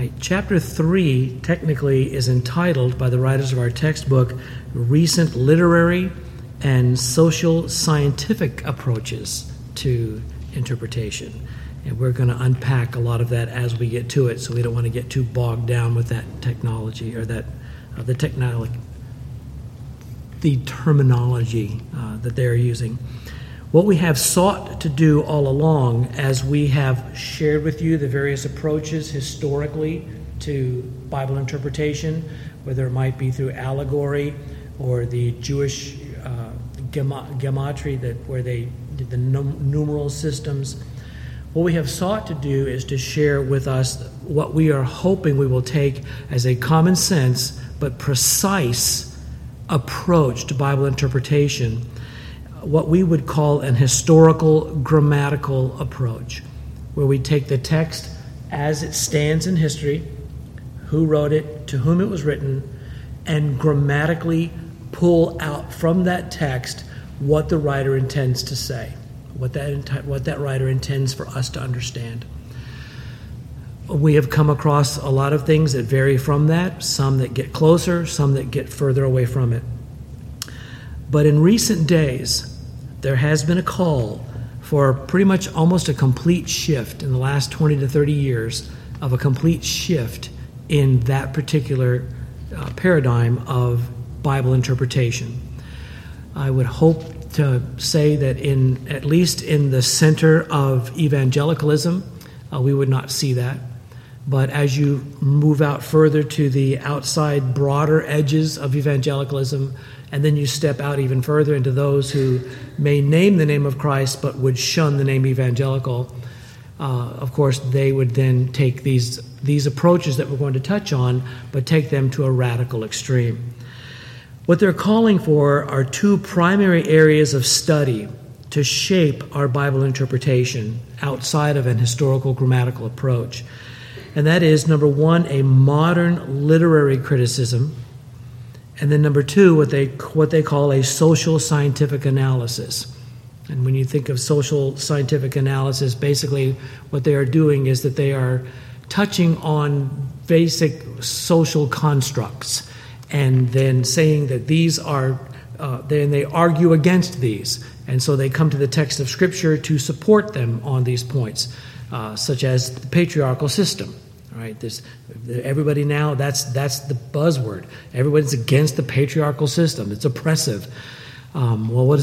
Right. Chapter 3 technically is entitled by the writers of our textbook, Recent Literary and Social Scientific Approaches to Interpretation. And we're going to unpack a lot of that as we get to it, so we don't want to get too bogged down with that technology or that the terminology that they're using. What we have sought to do all along, as we have shared with you the various approaches historically to Bible interpretation, whether it might be through allegory or the Jewish gematria, where they did the numeral systems, what we have sought to do is to share with us what we are hoping we will take as a common sense but precise approach to Bible interpretation, what we would call an historical grammatical approach, where we take the text as it stands in history, who wrote it, to whom it was written, and grammatically pull out from that text what the writer intends to say, what that writer intends for us to understand. We have come across a lot of things that vary from that, some that get closer, some that get further away from it. But in recent days, there has been a call for pretty much almost a complete shift in the last 20 to 30 years of a complete shift in that particular paradigm of Bible interpretation. I would hope to say that at least in the center of evangelicalism, we would not see that. But as you move out further to the outside, broader edges of evangelicalism, and then you step out even further into those who may name the name of Christ but would shun the name evangelical, of course, they would then take these approaches that we're going to touch on, but take them to a radical extreme. What they're calling for are two primary areas of study to shape our Bible interpretation outside of an historical grammatical approach. And that is, number one, a modern literary criticism, and then number two, what they call a social scientific analysis. And when you think of social scientific analysis, basically what they are doing is that they are touching on basic social constructs and then saying that these are, then they argue against these. And so they come to the text of Scripture to support them on these points, such as the patriarchal system. Right, everybody now, that's the buzzword. Everybody's against the patriarchal system. It's oppressive. How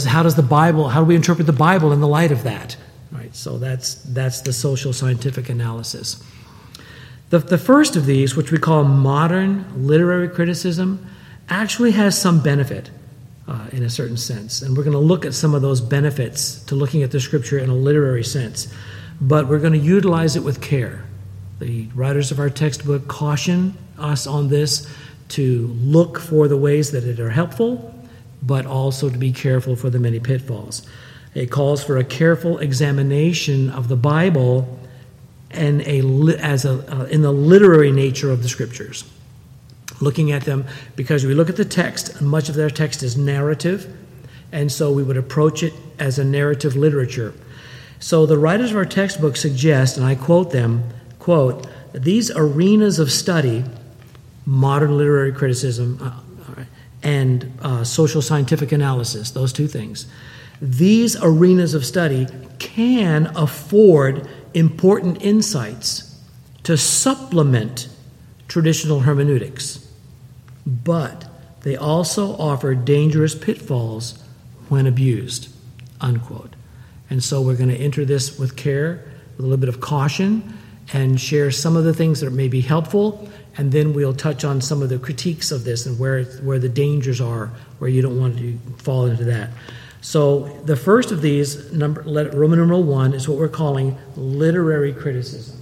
do we interpret the Bible in the light of that? Right, so that's the social scientific analysis. The first of these, which we call modern literary criticism, actually has some benefit in a certain sense. And we're going to look at some of those benefits to looking at the Scripture in a literary sense. But we're going to utilize it with care. The writers of our textbook caution us on this to look for the ways that are helpful, but also to be careful for the many pitfalls. It calls for a careful examination of the Bible and in the literary nature of the Scriptures. Looking at them, because we look at the text, and much of their text is narrative, and so we would approach it as a narrative literature. So the writers of our textbook suggest, and I quote them, quote, these arenas of study, modern literary criticism and social scientific analysis, those two things, these arenas of study can afford important insights to supplement traditional hermeneutics, but they also offer dangerous pitfalls when abused, unquote. And so we're going to enter this with care, with a little bit of caution, and share some of the things that may be helpful, and then we'll touch on some of the critiques of this and where the dangers are, where you don't want to fall into that. So the first of these, Roman numeral 1, is what we're calling literary criticism.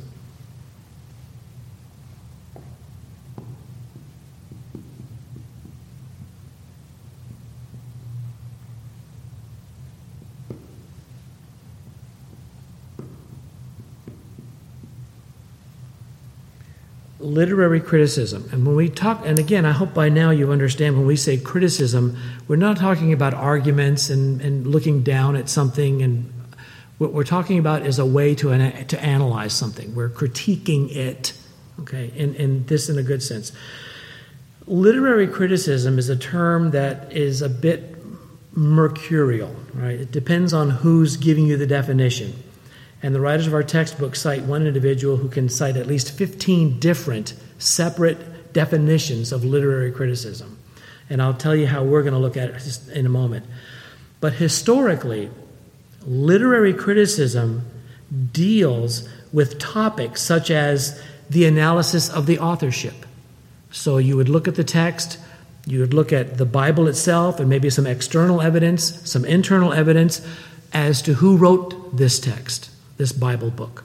Literary criticism. And when we talk, and again, I hope by now you understand when we say criticism, we're not talking about arguments and looking down at something. And what we're talking about is a way to analyze something. We're critiquing it, okay, and this in a good sense. Literary criticism is a term that is a bit mercurial, right? It depends on who's giving you the definition. And the writers of our textbook cite one individual who can cite at least 15 different separate definitions of literary criticism. And I'll tell you how we're going to look at it just in a moment. But historically, literary criticism deals with topics such as the analysis of the authorship. So you would look at the text, you would look at the Bible itself and maybe some external evidence, some internal evidence as to who wrote this text, this Bible book.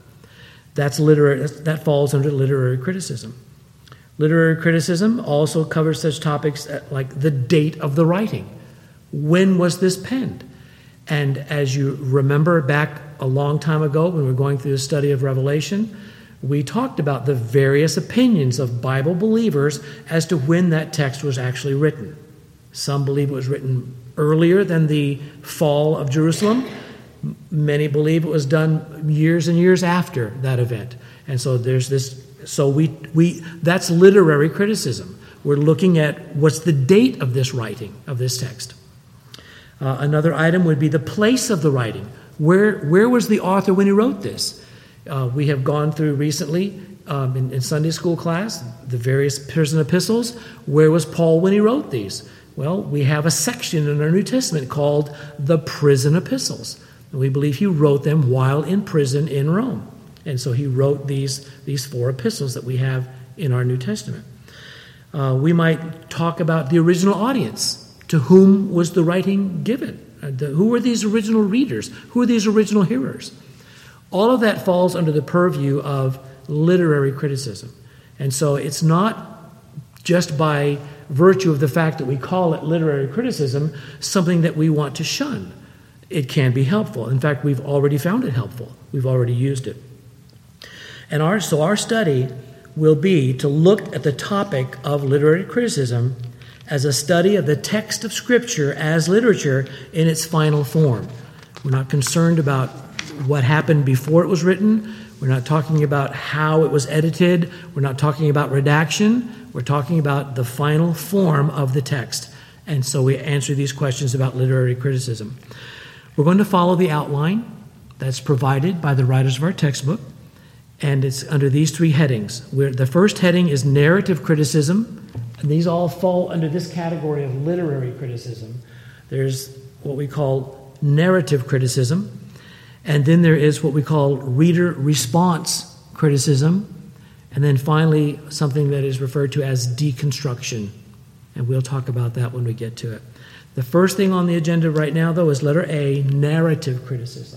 That falls under literary criticism. Literary criticism also covers such topics like the date of the writing. When was this penned? And as you remember back a long time ago when we were going through the study of Revelation, we talked about the various opinions of Bible believers as to when that text was actually written. Some believe it was written earlier than the fall of Jerusalem. Many believe it was done years and years after that event. And so there's this. So that's literary criticism. We're looking at what's the date of this writing, of this text. Another item would be the place of the writing. Where was the author when he wrote this? We have gone through recently in Sunday school class the various prison epistles. Where was Paul when he wrote these? Well, we have a section in our New Testament called the prison epistles. And we believe he wrote them while in prison in Rome. And so he wrote these 4 epistles that we have in our New Testament. We might talk about the original audience. To whom was the writing given? Who were these original readers? Who are these original hearers? All of that falls under the purview of literary criticism. And so it's not just by virtue of the fact that we call it literary criticism something that we want to shun. It can be helpful. In fact, we've already found it helpful. We've already used it. And our study will be to look at the topic of literary criticism as a study of the text of Scripture as literature in its final form. We're not concerned about what happened before it was written. We're not talking about how it was edited. We're not talking about redaction. We're talking about the final form of the text. And so we answer these questions about literary criticism. We're going to follow the outline that's provided by the writers of our textbook. And it's under these 3 headings. The first heading is narrative criticism. And these all fall under this category of literary criticism. There's what we call narrative criticism. And then there is what we call reader response criticism. And then finally, something that is referred to as deconstruction. And we'll talk about that when we get to it. The first thing on the agenda right now, though, is letter A, narrative criticism.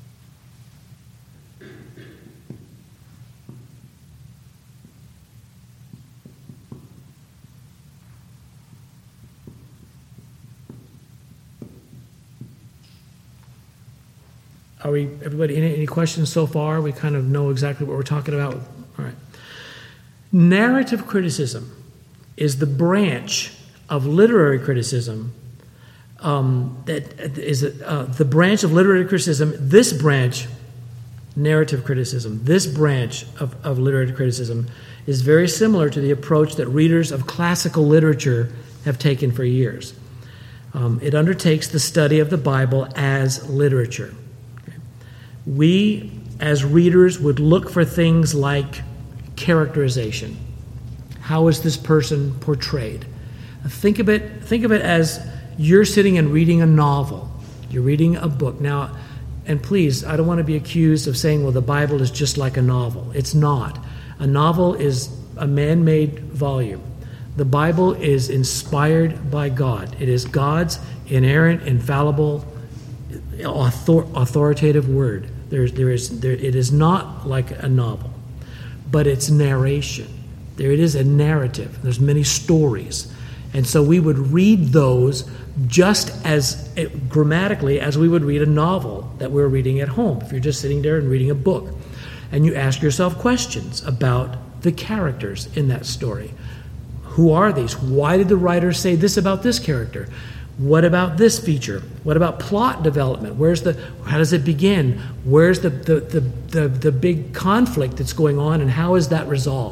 Everybody, any questions so far? We kind of know exactly what we're talking about. All right. Narrative criticism is the branch of literary criticism that is the branch of literary criticism. This branch, narrative criticism, this branch of literary criticism is very similar to the approach that readers of classical literature have taken for years. It undertakes the study of the Bible as literature. We, as readers, would look for things like characterization. How is this person portrayed? Think of it as you're sitting and reading a novel. You're reading a book. Now, and please, I don't want to be accused of saying, well, the Bible is just like a novel. It's not. A novel is a man-made volume. The Bible is inspired by God. It is God's inerrant, infallible, authoritative word. It is not like a novel, but it's narration. There it is, a narrative. There's many stories. And so we would read those just as grammatically as we would read a novel that we're reading at home. If you're just sitting there and reading a book, and you ask yourself questions about the characters in that story. Who are these? Why did the writer say this about this character? What about this feature? What about plot development? How does it begin? Where's the big conflict that's going on, and how is that resolved?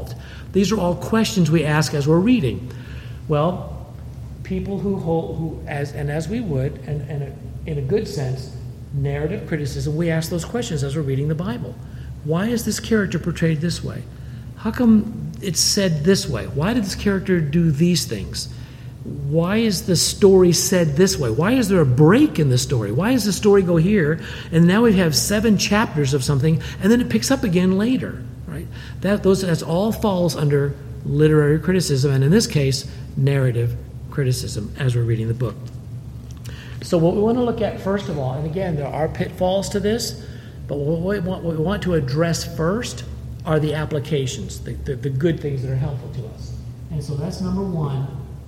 These are all questions we ask as we're reading. Well, people as we would, and in a good sense, narrative criticism, we ask those questions as we're reading the Bible. Why is this character portrayed this way? How come it's said this way? Why did this character do these things? Why is the story said this way? Why is there a break in the story? Why does the story go here, and now we have 7 chapters of something, and then it picks up again later, right? That all falls under literary criticism, and in this case, narrative criticism as we're reading the book. So what we want to look at first of all, and again, there are pitfalls to this, but what we want to address first are the applications, the good things that are helpful to us. And so that's number 1.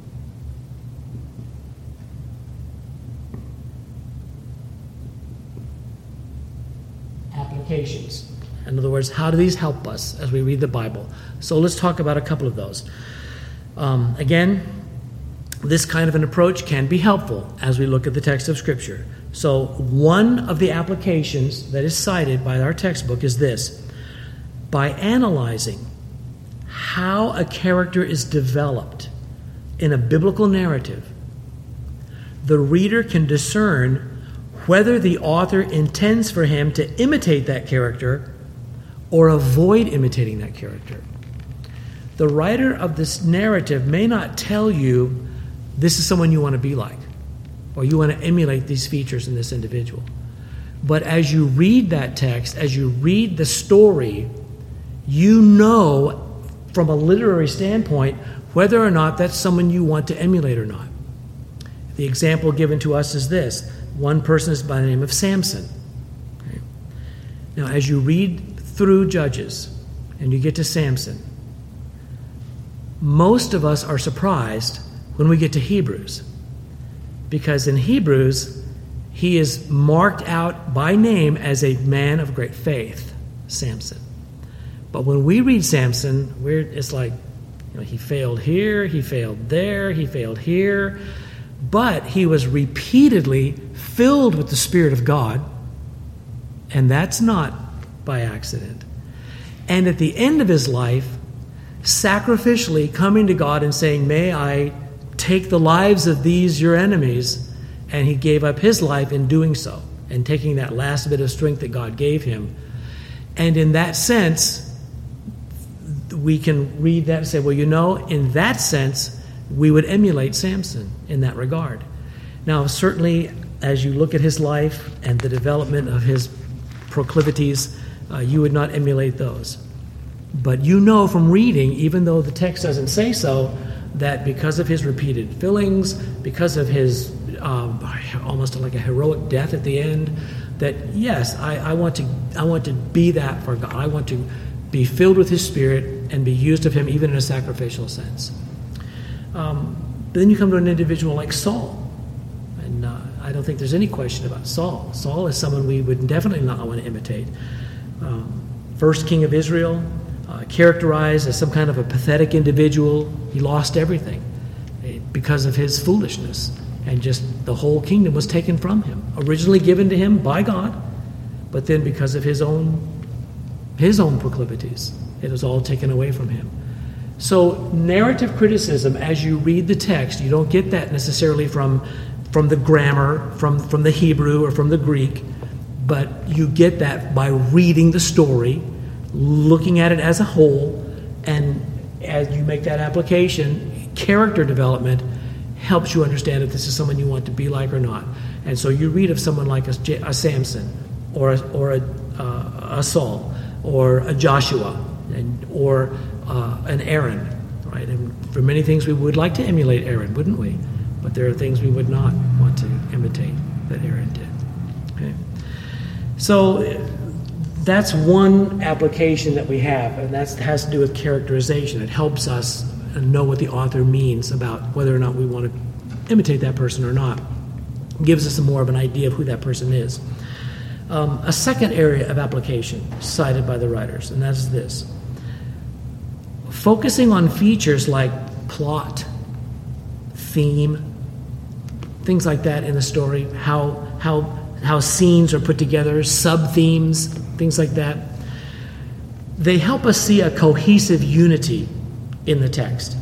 Applications. In other words, how do these help us as we read the Bible? So let's talk about a couple of those. Again, this kind of an approach can be helpful as we look at the text of Scripture. So one of the applications that is cited by our textbook is this: by analyzing how a character is developed in a biblical narrative, the reader can discern whether the author intends for him to imitate that character or avoid imitating that character. The writer of this narrative may not tell you this is someone you want to be like, or you want to emulate these features in this individual. But as you read that text, as you read the story, you know from a literary standpoint whether or not that's someone you want to emulate or not. The example given to us is this. One person is by the name of Samson. Okay. Now, as you read through Judges and you get to Samson, most of us are surprised when we get to Hebrews, because in Hebrews, he is marked out by name as a man of great faith, Samson. But when we read Samson, it's like, he failed here, he failed there, he failed here, but he was repeatedly filled with the Spirit of God, and that's not by accident. And at the end of his life, sacrificially coming to God and saying, may I take the lives of these your enemies, and he gave up his life in doing so, and taking that last bit of strength that God gave him. And in that sense, we can read that and say, well, in that sense, we would emulate Samson in that regard. Now, certainly, as you look at his life and the development of his proclivities, you would not emulate those. But from reading, even though the text doesn't say so, that because of his repeated fillings, because of his almost like a heroic death at the end, that yes, I want to be that for God. I want to be filled with his Spirit and be used of him even in a sacrificial sense. But then you come to an individual like Saul, and I don't think there's any question about Saul. Saul is someone we would definitely not want to imitate. First king of Israel, characterized as some kind of a pathetic individual. He lost everything because of his foolishness, and just the whole kingdom was taken from him, originally given to him by God, but then because of his own proclivities, it was all taken away from him. So narrative criticism, as you read the text, you don't get that necessarily from the grammar, from the Hebrew or from the Greek, but you get that by reading the story, looking at it as a whole, and as you make that application, character development helps you understand if this is someone you want to be like or not. And so you read of someone like a Samson, or a Saul, or a Joshua, or an Aaron, right? And for many things we would like to emulate Aaron, wouldn't we? But there are things we would not want to imitate that Aaron did. Okay, so that's one application that we have, and that has to do with characterization. It helps us know what the author means about whether or not we want to imitate that person or not. It gives us more of an idea of who that person is. A second area of application cited by the writers, and that's this: focusing on features like plot, theme, things like that in the story, how scenes are put together, sub-themes, things like that. They help us see a cohesive unity in the text.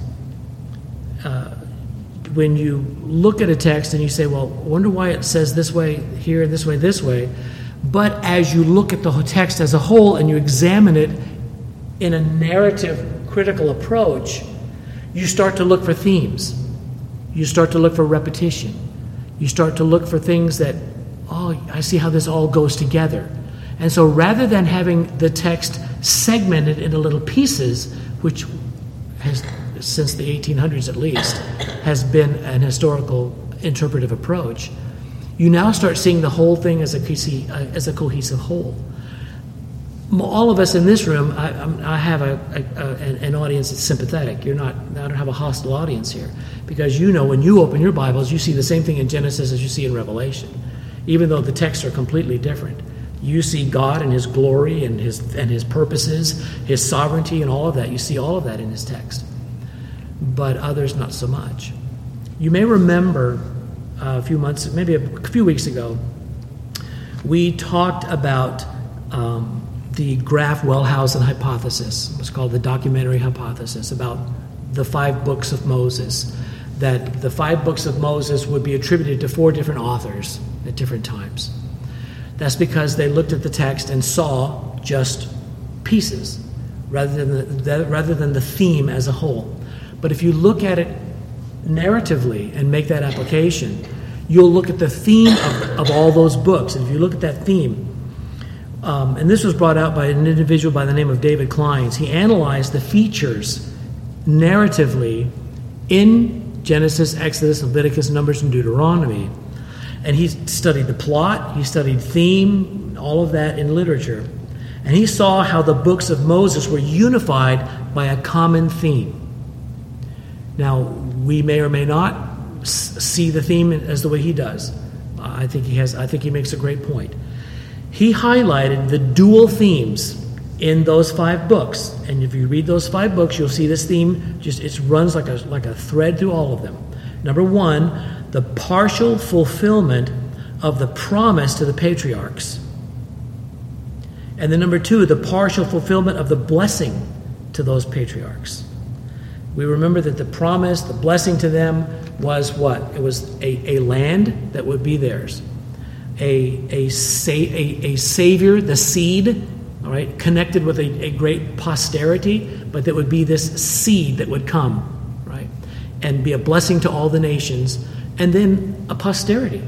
When you look at a text and you say, well, I wonder why it says this way here and this way, but as you look at the text as a whole and you examine it in a narrative critical approach, you start to look for themes. You start to look for repetition. You start to look for things that, oh, I see how this all goes together. And so rather than having the text segmented into little pieces, which has, since the 1800s at least, has been an historical interpretive approach, you now start seeing the whole thing as a cohesive whole. All of us in this room, I have an audience that's sympathetic. I don't have a hostile audience here, because you know when you open your Bibles, you see the same thing in Genesis as you see in Revelation, even though the texts are completely different. You see God and His glory and His purposes, His sovereignty, and all of that. You see all of that in His text, but others not so much. You may remember a few weeks ago, we talked about the Graf Wellhausen hypothesis. It was called the documentary hypothesis, about the 5 books of Moses, that the 5 books of Moses would be attributed to 4 different authors at different times. That's because they looked at the text and saw just pieces rather than the theme as a whole. But if you look at it narratively and make that application, you'll look at the theme of all those books. And if you look at that theme, and this was brought out by an individual by the name of David Kleins, he analyzed the features narratively in Genesis, Exodus, Leviticus, Numbers, and Deuteronomy. And he studied the plot, he studied theme, all of that in literature. And he saw how the books of Moses were unified by a common theme. Now, we may or may not see the theme as the way he does. I think he makes a great point. He highlighted the dual themes in those 5 books. And if you read those 5 books, you'll see this theme it runs like a thread through all of them. Number 1, the partial fulfillment of the promise to the patriarchs. And then number 2, the partial fulfillment of the blessing to those patriarchs. We remember that the promise, the blessing to them was what? It was a land that would be theirs. A savior, the seed, all right, connected with a great posterity, but that would be this seed that would come, right, and be a blessing to all the nations, and then a posterity.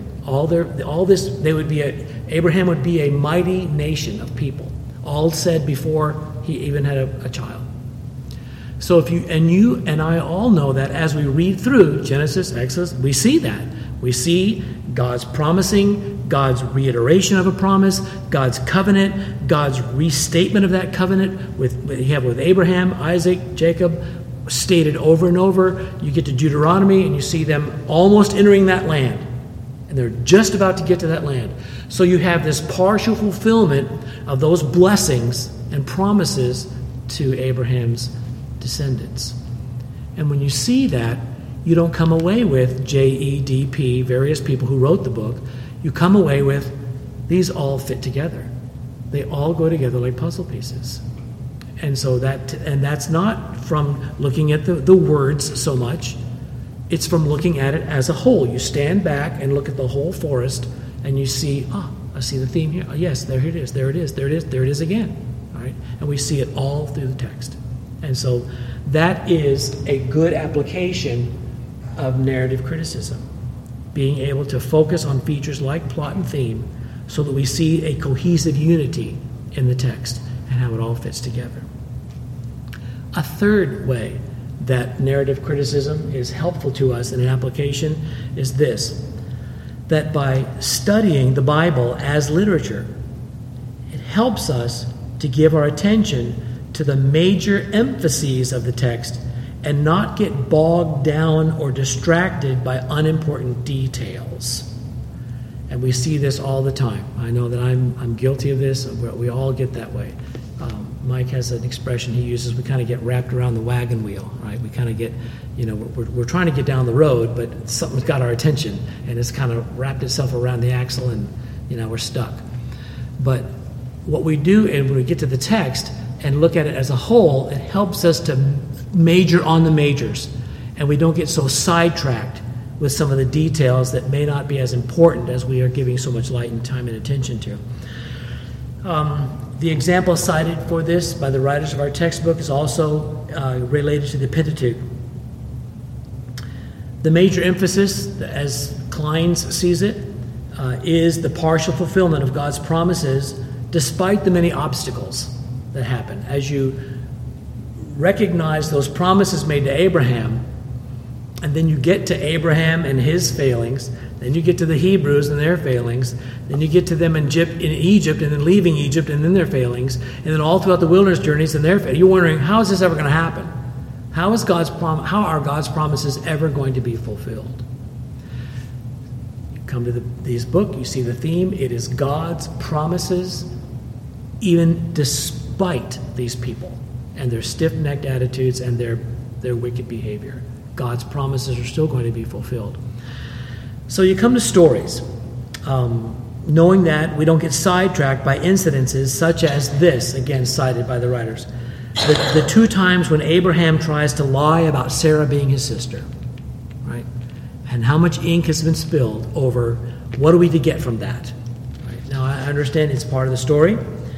Abraham would be a mighty nation of people, all said before he even had a child. So if you and I all know that as we read through Genesis, Exodus, we see that. We see God's promising, God's reiteration of a promise, God's covenant, God's restatement of that covenant with Abraham, Isaac, Jacob, stated over and over. You get to Deuteronomy and you see them almost entering that land. And they're just about to get to that land. So you have this partial fulfillment of those blessings and promises to Abraham's descendants. And when you see that, you don't come away with JEDP, various people who wrote the book. You come away with, these all fit together. They all go together like puzzle pieces. And so that's not from looking at the words so much. It's from looking at it as a whole. You stand back and look at the whole forest, and you see, I see the theme here. Oh, yes, there it is, there it is, there it is, there it is again. All right? And we see it all through the text. And so that is a good application of narrative criticism, being able to focus on features like plot and theme so that we see a cohesive unity in the text and how it all fits together. A third way that narrative criticism is helpful to us in an application is this, that by studying the Bible as literature, it helps us to give our attention to the major emphases of the text and not get bogged down or distracted by unimportant details. And we see this all the time. I know that I'm guilty of this. We all get that way. Mike has an expression he uses, we kind of get wrapped around the wagon wheel, right? We kind of get, we're trying to get down the road, but something's got our attention, and it's kind of wrapped itself around the axle, and, we're stuck. But what we do, and when we get to the text and look at it as a whole, it helps us to major on the majors, and we don't get so sidetracked with some of the details that may not be as important as we are giving so much light and time and attention to. The example cited for this by the writers of our textbook is also related to the Pentateuch. The major emphasis, as Kleins sees it, is the partial fulfillment of God's promises despite the many obstacles that happen. As you recognize those promises made to Abraham, and then you get to Abraham and his failings, then you get to the Hebrews and their failings, then you get to them in Egypt, and then leaving Egypt and then their failings, and then all throughout the wilderness journeys and their failings. You're wondering, how is this ever going to happen? How are God's promises ever going to be fulfilled? You come to this book, you see the theme. It is God's promises, even despite these people and their stiff-necked attitudes and their wicked behavior. God's promises are still going to be fulfilled. So you come to stories, knowing that we don't get sidetracked by incidences such as this, again cited by the writers. The 2 times when Abraham tries to lie about Sarah being his sister, right? And how much ink has been spilled over what are we to get from that? Right? Now, I understand it's part of the story.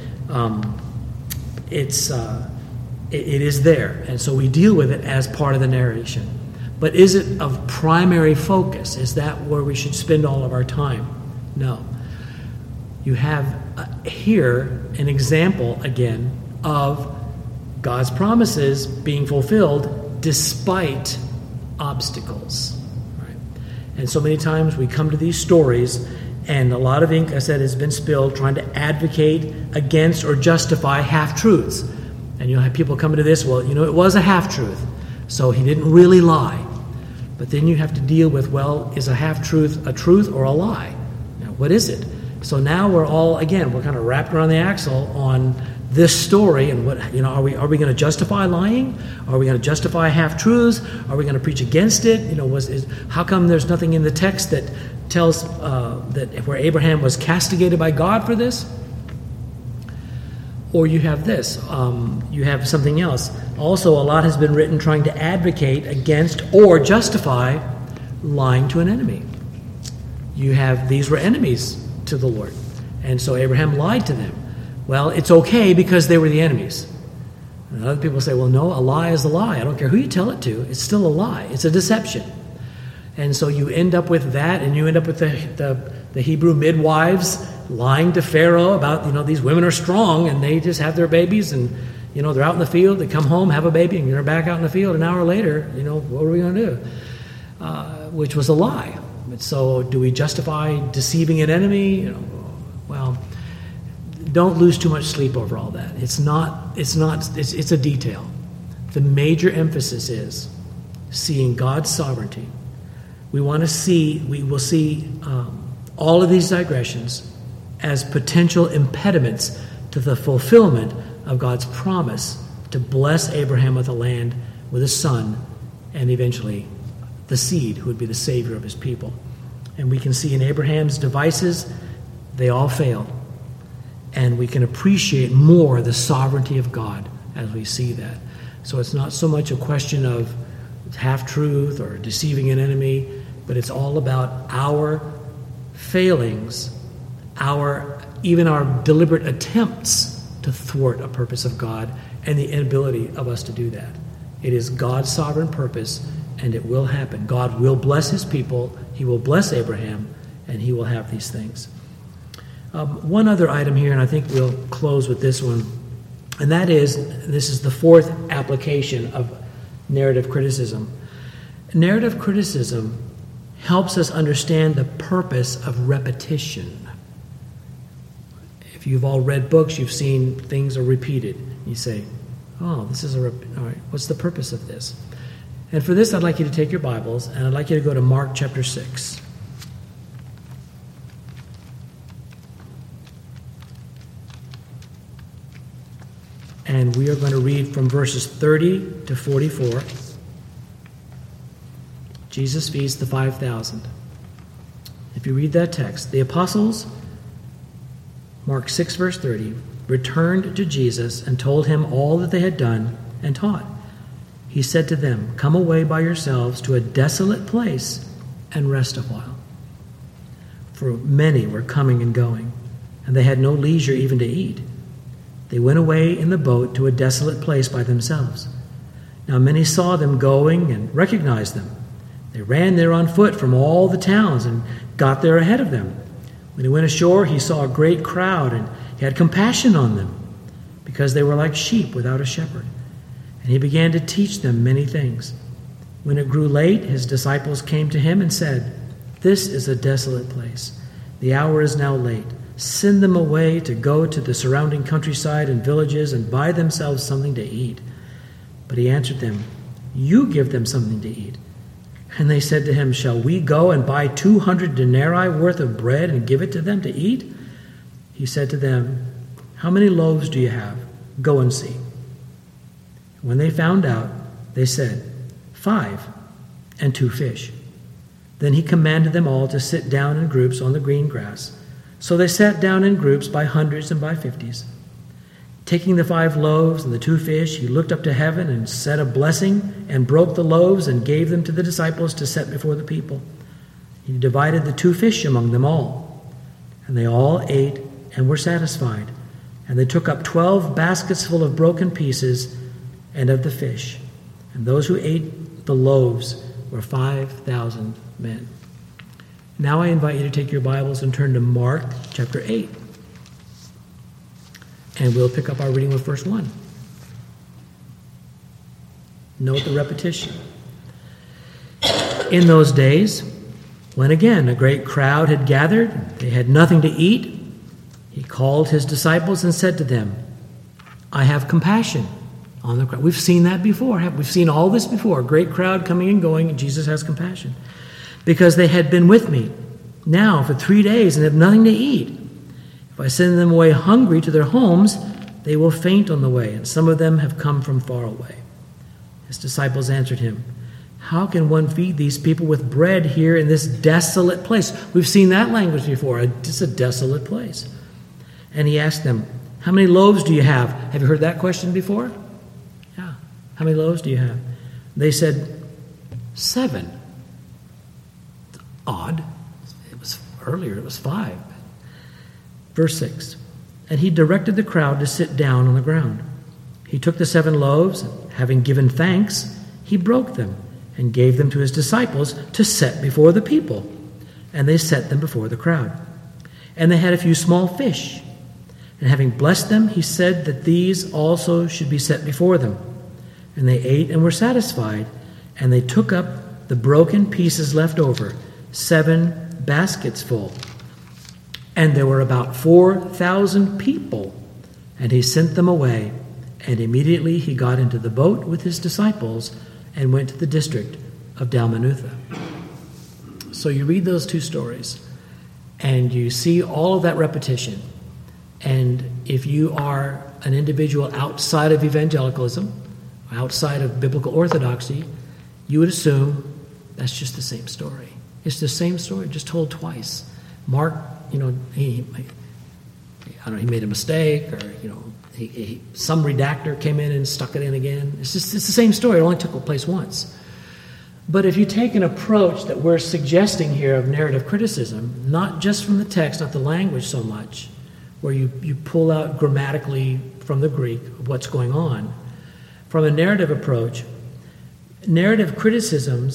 It is there, and so we deal with it as part of the narration. But is it of primary focus? Is that where we should spend all of our time? No. You have here an example, again, of God's promises being fulfilled despite obstacles. Right? And so many times we come to these stories, and a lot of ink, I said, has been spilled trying to advocate against or justify half-truths. And you'll have people coming to this, well, it was a half-truth, so he didn't really lie. But then you have to deal with, well, is a half-truth a truth or a lie? Now, what is it? So now we're kind of wrapped around the axle on this story, and what are we going to justify lying? Are we going to justify half-truths? Are we going to preach against it? How come there's nothing in the text that tells that where Abraham was castigated by God for this? Or you have this, you have something else. Also, a lot has been written trying to advocate against or justify lying to an enemy. These were enemies to the Lord, and so Abraham lied to them. Well, it's okay because they were the enemies. And other people say, well, no, a lie is a lie. I don't care who you tell it to, it's still a lie. It's a deception. And so you end up with that, and you end up with the Hebrew midwives lying to Pharaoh about, these women are strong, and they just have their babies, and, they're out in the field, they come home, have a baby, and they're back out in the field an hour later. What are we going to do? Which was a lie. So do we justify deceiving an enemy? Well, don't lose too much sleep over all that. It's a detail. The major emphasis is seeing God's sovereignty. We will see all of these digressions as potential impediments to the fulfillment of God's promise to bless Abraham with a land, with a son, and eventually the seed who would be the savior of his people. And we can see in Abraham's devices, they all failed. And we can appreciate more the sovereignty of God as we see that. So it's not so much a question of half-truth or deceiving an enemy, but it's all about our failings, even our deliberate attempts to thwart a purpose of God, and the inability of us to do that. It is God's sovereign purpose, and it will happen. God will bless his people, he will bless Abraham, and he will have these things. One other item here, and I think we'll close with this one, and this is the 4th application of narrative criticism. Narrative criticism helps us understand the purpose of repetition. If you've all read books, you've seen things are repeated. You say, oh, this is all right, what's the purpose of this? And for this, I'd like you to take your Bibles, and I'd like you to go to Mark chapter 6. And we are going to read from verses 30 to 44. Jesus feeds the 5,000. If you read that text, the apostles, Mark 6, verse 30, returned to Jesus and told him all that they had done and taught. he said to them, "Come away by yourselves to a desolate place and rest a while." For many were coming and going, and they had no leisure even to eat. They went away in the boat to a desolate place by themselves. Now many saw them going and recognized them. They ran there on foot from all the towns and got there ahead of them. When he went ashore, he saw a great crowd, and he had compassion on them, because they were like sheep without a shepherd. And he began to teach them many things. When it grew late, his disciples came to him and said, "This is a desolate place. The hour is now late. Send them away to go to the surrounding countryside and villages and buy themselves something to eat." But he answered them, "You give them something to eat." And they said to him, "Shall we go and buy 200 denarii worth of bread and give it to them to eat?" He said to them, "How many loaves do you have? Go and see." When they found out, they said, 5, and 2 fish. Then he commanded them all to sit down in groups on the green grass. So they sat down in groups by hundreds and by 50s. Taking the 5 loaves and the 2 fish, he looked up to heaven and said a blessing and broke the loaves and gave them to the disciples to set before the people. He divided the 2 fish among them all. And they all ate and were satisfied. And they took up 12 baskets full of broken pieces and of the fish. And those who ate the loaves were 5,000 men. Now I invite you to take your Bibles and turn to Mark chapter 8. And we'll pick up our reading with verse 1. Note the repetition. In those days, when again a great crowd had gathered, they had nothing to eat, he called his disciples and said to them, "I have compassion on the crowd." We've seen that before. We've seen all this before. A great crowd coming and going, and Jesus has compassion. "Because they had been with me now for 3 days and have nothing to eat. If I send them away hungry to their homes, they will faint on the way, and some of them have come from far away." His disciples answered him, "How can one feed these people with bread here in this desolate place?" We've seen that language before. It's a desolate place. And he asked them, "How many loaves do you have?" Have you heard that question before? Yeah. "How many loaves do you have?" They said, 7. It's odd. Earlier it was 5. Verse 6. And he directed the crowd to sit down on the ground. He took the 7 loaves, and having given thanks, he broke them and gave them to his disciples to set before the people. And they set them before the crowd. And they had a few small fish. And having blessed them, he said that these also should be set before them. And they ate and were satisfied. And they took up the broken pieces left over, 7 baskets full. And there were about 4,000 people. And he sent them away. And immediately he got into the boat with his disciples and went to the district of Dalmanutha. So you read those 2 stories, and you see all of that repetition. And if you are an individual outside of evangelicalism, outside of biblical orthodoxy, you would assume that's just the same story. It's the same story, just told twice. Mark, he made a mistake, or some redactor came in and stuck it in again. It's the same story. It only took place once. But if you take an approach that we're suggesting here of narrative criticism, not just from the text, not the language so much, where you pull out grammatically from the Greek what's going on, from a narrative approach, narrative criticism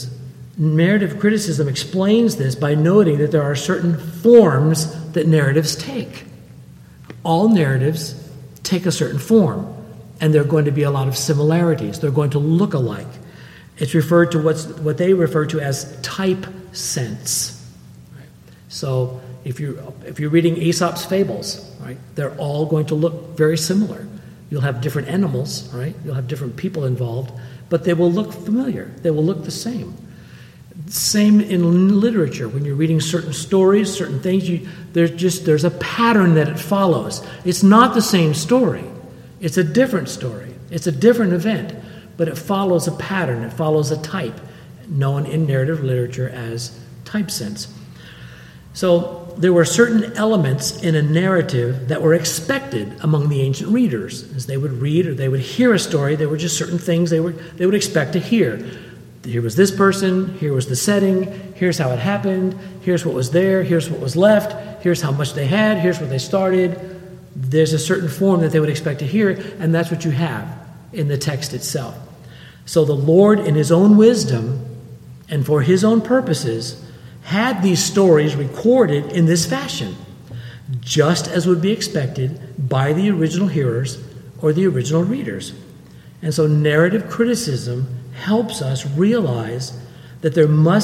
explains this by noting that there are certain forms that narratives take. All narratives take a certain form, and there are going to be a lot of similarities. They're going to look alike. It's referred to what they refer to as type sense. Right? So if you're reading Aesop's fables, right, they're all going to look very similar. You'll have different animals, right? You'll have different people involved, but they will look familiar. They will look the same. Same in literature. When you're reading certain stories, certain things, there's a pattern that it follows. It's not the same story. It's a different story. It's a different event, but it follows a pattern. It follows a type, known in narrative literature as type sense. So there were certain elements in a narrative that were expected among the ancient readers. As they would read or they would hear a story, there were just certain things they would expect to hear. Here was this person, here was the setting, here's how it happened, here's what was there, here's what was left, here's how much they had, here's where they started. There's a certain form that they would expect to hear, and that's what you have in the text itself. So the Lord, in his own wisdom and for his own purposes, had these stories recorded in this fashion, just as would be expected by the original hearers or the original readers. And so narrative criticism helps us realize that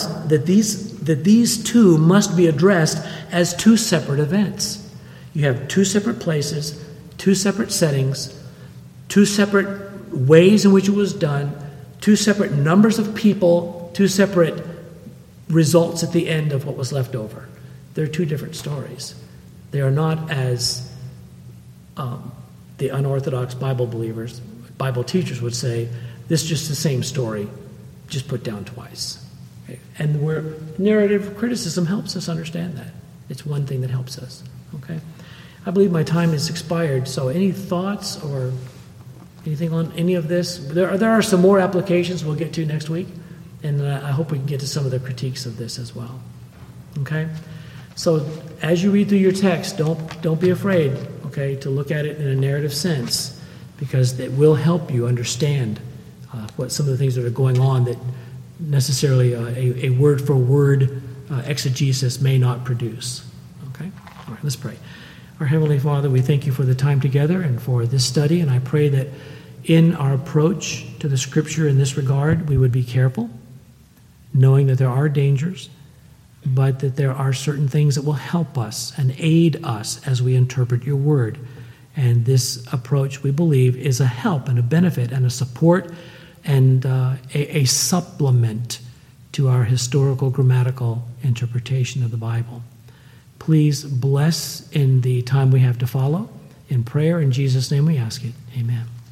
these two must be addressed as two separate events. You have two separate places, two separate settings, two separate ways in which it was done, two separate numbers of people, two separate results at the end of what was left over. They're two different stories. They are not as the unorthodox Bible believers, Bible teachers would say, this is just the same story, just put down twice. Okay? And where narrative criticism helps us understand that. It's one thing that helps us. Okay? I believe my time has expired, so any thoughts or anything on any of this? There are some more applications we'll get to next week. And I hope we can get to some of the critiques of this as well. Okay? So as you read through your text, don't be afraid, okay, to look at it in a narrative sense, because it will help you understand what some of the things that are going on that necessarily a word-for-word exegesis may not produce. Okay? All right, let's pray. Our Heavenly Father, we thank you for the time together and for this study, and I pray that in our approach to the Scripture in this regard, we would be careful, knowing that there are dangers, but that there are certain things that will help us and aid us as we interpret your word. And this approach, we believe, is a help and a benefit and a support and a supplement to our historical grammatical interpretation of the Bible. Please bless in the time we have to follow. In prayer, in Jesus' name we ask it. Amen.